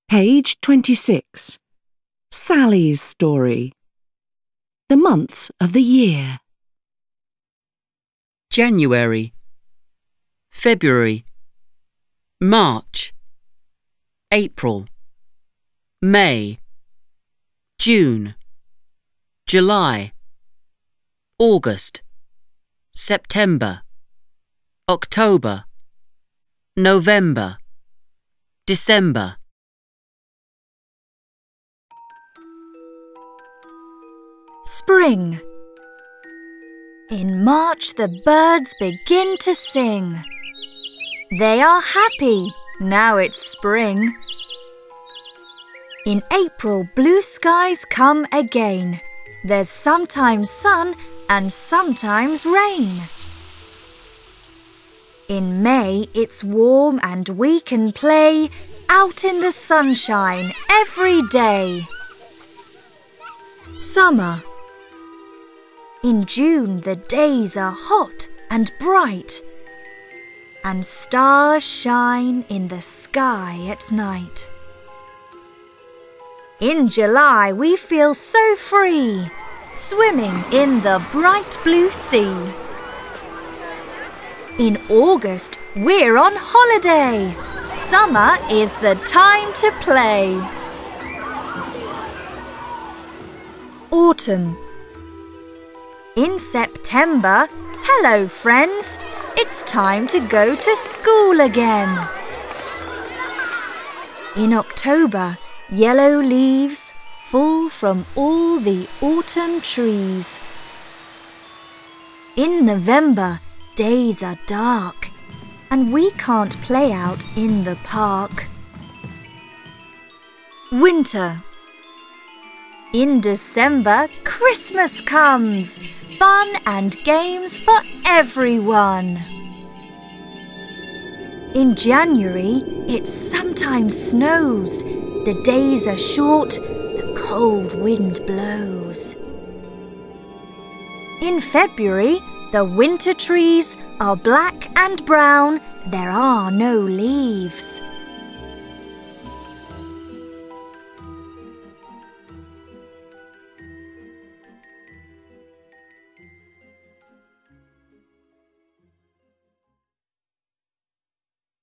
Page 26. Sally's story. The months of the year. January, February, March, April, May, June, July, August, September, October, November, December. Spring. In March the birds begin to sing. They are happy, now it's spring. In April blue skies come again. There's sometimes sun and sometimes rain. In May it's warm and we can play out in the sunshine every day. Summer. In June the days are hot and bright, and stars shine in the sky at night. In July we feel so free, swimming in the bright blue sea. In August we're on holiday. Summer is the time to play. Autumn. In September, hello friends, it's time to go to school again. In October, yellow leaves fall from all the autumn trees. In November, days are dark and we can't play out in the park. Winter. In December, Christmas comes. Fun and games for everyone. In January, it sometimes snows. The days are short, the cold wind blows. In February, the winter trees are black and brown. There are no leaves.